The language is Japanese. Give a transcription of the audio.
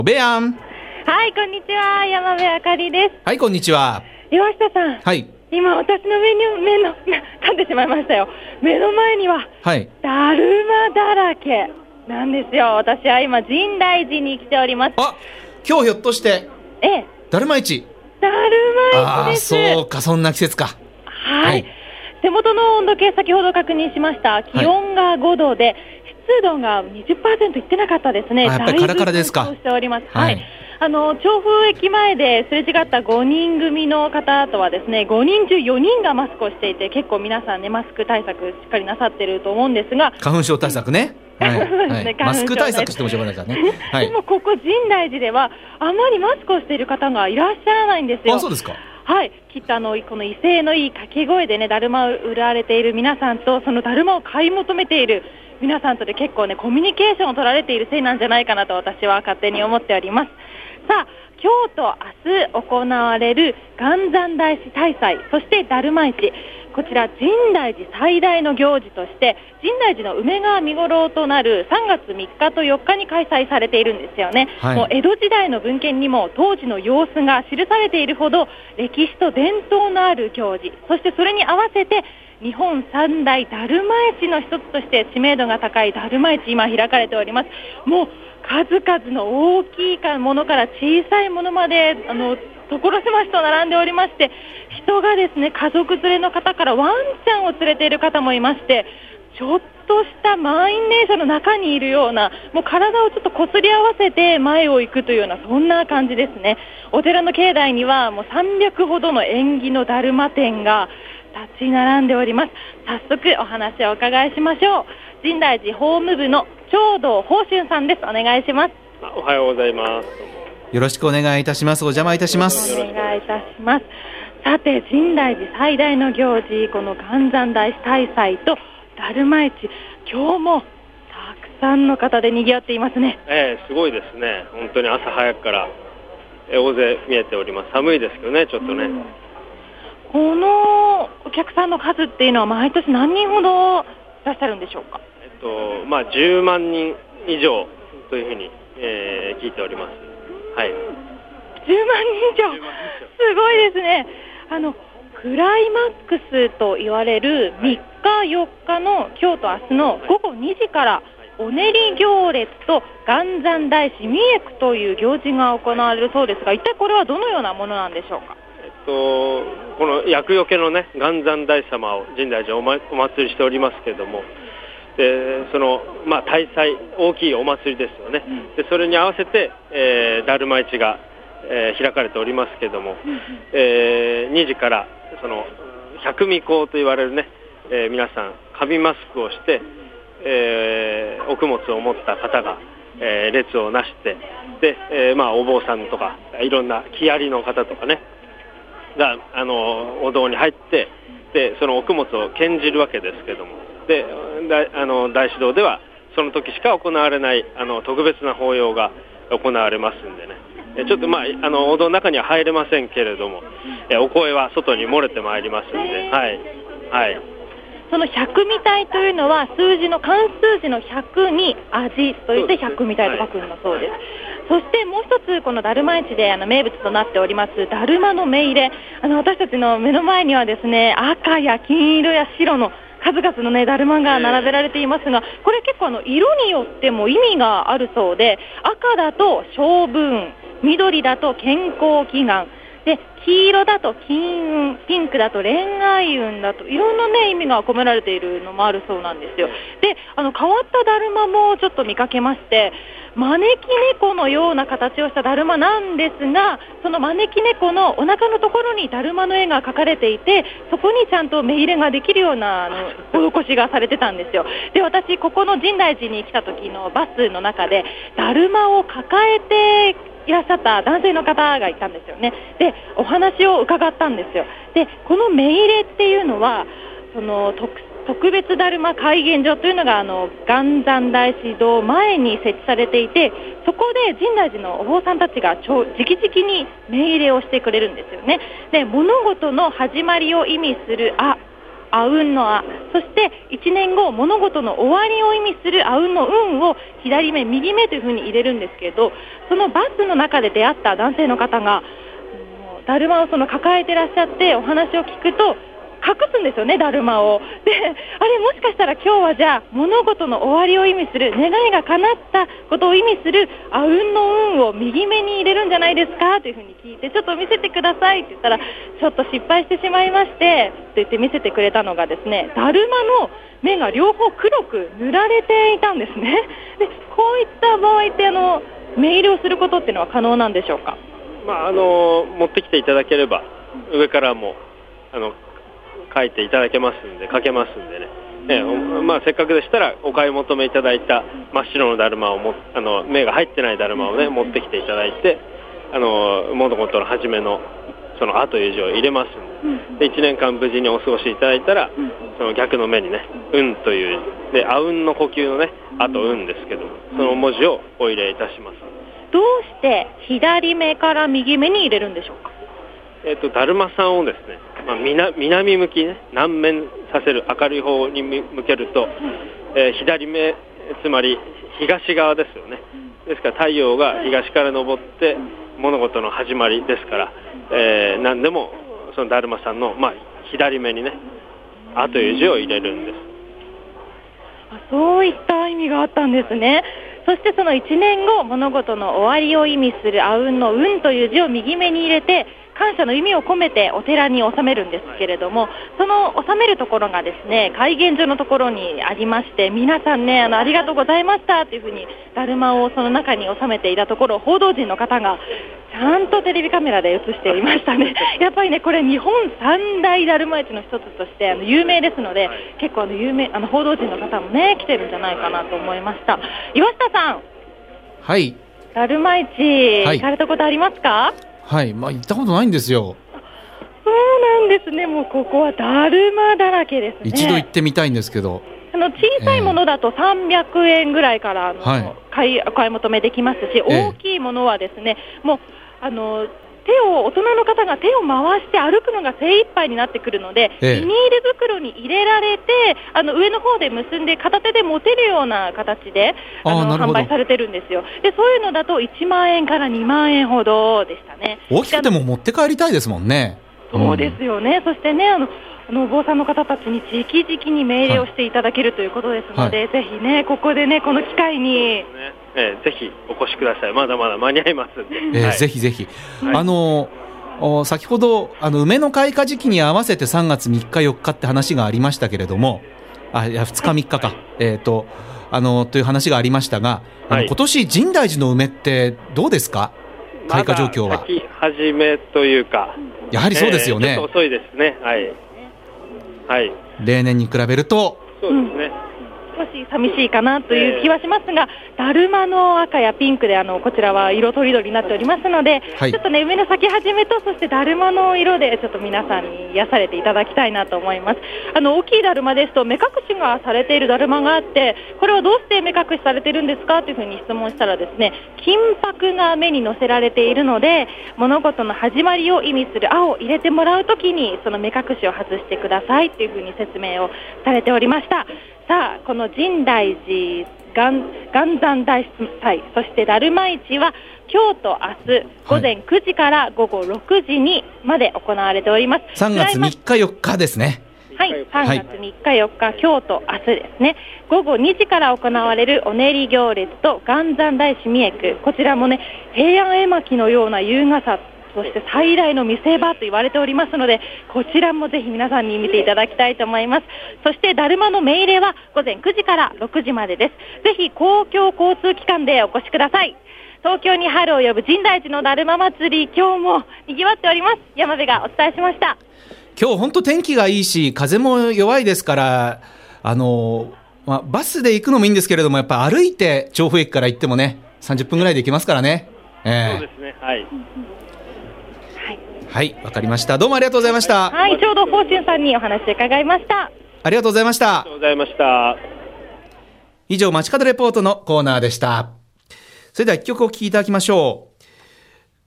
ベアン。 はい、こんにちは。山部あかりです。 はい、こんにちは。 岩下さん。 はい。 今、私の目の噛んでしまいましたよ。目の前には、 はい。 だるまだらけなんですよ。私は今、深大寺に来ております。 あ、今日ひょっとして、だるま市。 だるま市です。 そうか、そんな季節か。 はい。手元の温度計、先ほど確認しました。気温が5度で、湿度が 20% いってなかったですね。 やっぱりカラカラですか。 だいぶしております。はい。調布駅前ですれ違った5人組の方とはですね、5人中4人がマスクをしていて、結構皆さんね、マスク対策しっかりなさってると思うんですが、 花粉症対策ね。マスク対策してもしょうがないからね。 でもここ深大寺ではあまりマスクをしている方がいらっしゃらないんですよ。 あ、そうですか。 はい、きっとこの威勢のいい掛け声でね、だるまを売られている皆さんと、そのだるまを買い求めている皆さんとで結構ね、コミュニケーションを取られているせいなんじゃないかなと私は勝手に思っております。さあ、今日と明日行われる元三大師大祭、そしてだるま市、こちら深大寺最大の行事として深大寺の梅が見頃となる3月3日と4日に開催されているんですよね。もう江戸時代の文献にも当時の様子が記されているほど歴史と伝統のある行事、そしてそれに合わせて日本三大だるま市の一つとして知名度が高いだるま市、今開かれております。もう数々の大きいものから小さいものまで所狭しと並んでおりまして、人がですね、家族連れの方からワンちゃんを連れている方もいまして、ちょっとした満員電車の中にいるような、もう体をちょっとこすり合わせて前を行くというような、そんな感じですね。お寺の境内にはもう300ほどの縁起のだるま店が立ち並んでおります。早速お話をお伺いしましょう。深大寺法務部の長道宝春さんです。お願いします。 おはようございます。 よろしくお願いいたします。お邪魔いたします。 お願いいたします。さて、深大寺最大の行事、この元三大師大祭とだるま市、今日もたくさんの方で賑わっていますね。 すごいですね。本当に朝早くから大勢見えております。寒いですけどね、ちょっとね。 このお客さんの数っていうのは毎年何人ほどいらっしゃるんでしょうか。 10万人以上というふうに、聞いております。はい。10万人以上。すごいですね。クライマックスと言われる3日4日の今日と明日の午後2時からお練り行列と元三大師三重区という行事が行われるそうですが、一体これはどのようなものなんでしょうか。 この厄除けのね、元三大様を深大寺お祭りしておりますけれども、でその大祭、大きいお祭りですよね。でそれに合わせて、だるま市が、開かれておりますけれども、2時からその百味香と言われるね、皆さん紙マスクをして、お供物を持った方が、列をなして、で、お坊さんとかいろんな木遣りの方とかねがお堂に入って、でそのお供物を献じるわけですけども、で大師堂ではその時しか行われない特別な法要が行われますんでね、ちょっとお堂の中には入れませんけれども、お声は外に漏れてまいりますんで、はいはい。 その百味体というのは数字の漢数字の100に味といって百味体と書くんだそうです。そしてもう一つ、このだるま市で名物となっておりますだるまの目入れ、私たちの目の前にはですね、赤や金色や白の数々のね、だるまが並べられていますが、これ結構色によっても意味があるそうで、赤だと勝負運、緑だと健康祈願で、黄色だと金運、ピンクだと恋愛運だと、いろんなね、意味が込められているのもあるそうなんですよ。で、変わっただるまもちょっと見かけまして、招き猫のような形をしただるまなんですが、その招き猫のお腹のところにだるまの絵が描かれていて、そこにちゃんと目入れができるような施しがされてたんですよ。で、私ここの深大寺に来た時のバスの中でだるまを抱えていらっしゃった男性の方がいたんですよね。で、お話を伺ったんですよ。で、この目入れっていうのはその特別だるま開眼所というのが元三大師堂前に設置されていて、そこで深大寺のお坊さんたちが直々に目入れをしてくれるんですよね。で、物事の始まりを意味するあうんのあ、そして1年後物事の終わりを意味するあうんのうんを左目右目というふうに入れるんですけど、そのバスの中で出会った男性の方がだるまを抱えてらっしゃってお話を聞くと隠すんですよね、だるまを。で、あれもしかしたら今日はじゃあ物事の終わりを意味する、願いが叶ったことを意味するあうんのうんを右目に入れるんじゃないですかというふうに聞いて、ちょっと見せてくださいって言ったら、ちょっと失敗してしまいましてと言って見せてくれたのがですね、だるまの目が両方黒く塗られていたんですね。で、こういった場合って目入れをすることっていうのは可能なんでしょうか。 持ってきていただければ上からも書いていただけますんで、書けますんでね、せっかくでしたらお買い求めいただいた真っ白のだるまを目が入ってないだるまをね持ってきていただいて、物事の初めのそのあという字を入れますんで、1年間無事にお過ごしいただいたら、その逆の目にねうんというで、あうんの呼吸のねあとうんですけども、その文字をお入れいたします。 どうして左目から右目に入れるんでしょうか。 だるまさんをですね、南向きね、南面させる、明るい方に向けると、左目、つまり東側ですよね。ですから太陽が東から昇って物事の始まりですから、何でもそのだるまさんの、左目にねあという字を入れるんです。 そういった意味があったんですね。そしてその1年後物事の終わりを意味するあうんのうんという字を右目に入れて、感謝の意味を込めてお寺に納めるんですけれども、その納めるところがですね、会現所のところにありまして、皆さんねありがとうございましたというふうにだるまをその中に収めていたところ、報道陣の方がちゃんとテレビカメラで映していましたね。やっぱりね、これ日本三大だるま市の一つとして有名ですので、結構有名報道陣の方もね来てるんじゃないかなと思いました。岩下さん、 はい、 だるま市、行かれたことありますか。 はい、行ったことないんですよ。 そうなんですね。もうここはだるまだらけですね。 一度行ってみたいんですけど、 小さいものだと300円ぐらいから買い求めできますし、大きいものはですね、もう大人の方が手を回して歩くのが精一杯になってくるので、ビニール袋に入れられて上の方で結んで片手で持てるような形で販売されてるんですよ。で、そういうのだと1万円から2万円ほどでしたね。 大きくても持って帰りたいですもんね。 そうですよね。そしてね、お坊さんの方たちに直々に命令をしていただけるということですので、ぜひねここでねこの機会に、 ぜひお越しください。まだまだ間に合いますんで、 ぜひぜひ、先ほど梅の開花時期に合わせて3月3日4日って話がありましたけれども、2日3日か、という話がありましたが、今年深大寺の梅ってどうですか、開花状況は。 咲き始めというか、 やはりそうですよね。 ちょっと遅いですね。 例年に比べるとそうですね、 少し寂しいかなという気はしますが、だるまの赤やピンクでこちらは色とりどりになっておりますので、ちょっとね梅の咲き始めとそしてだるまの色でちょっと皆さんに癒されていただきたいなと思います。大きいだるまですと目隠しがされているだるまがあって、これはどうして目隠しされているんですかというふうに質問したらですね、金箔が目に乗せられているので物事の始まりを意味する「あ」を入れてもらうときにその目隠しを外してくださいというふうに説明をされておりました。さあ、この深大寺元山大祭、そしてだるま市は今日と明日午前9時から午後6時にまで行われております。 3月3日4日ですね。 はい、3月3日4日、今日と明日ですね。午後2時から行われるお練り行列と元山大師見役、こちらもね平安絵巻のような優雅さ、そして最大の見せ場と言われておりますので、こちらもぜひ皆さんに見ていただきたいと思います。そしてだるまの目入れは午前9時から6時までです。ぜひ公共交通機関でお越しください。東京に春を呼ぶ深大寺のだるま祭り、今日も賑わっております。山部がお伝えしました。 今日本当天気がいいし風も弱いですから、バスで行くのもいいんですけれども、やっぱ歩いて調布駅から行ってもね30分ぐらいで行けますからね。 そうですね。 はい、わかりました。どうもありがとうございました。 はい、ちょうどフォーチュンさんにお話を伺いました。 ありがとうございました。 ありがとうございました。 以上、街角レポートのコーナーでした。それでは一曲お聴きいただきましょう。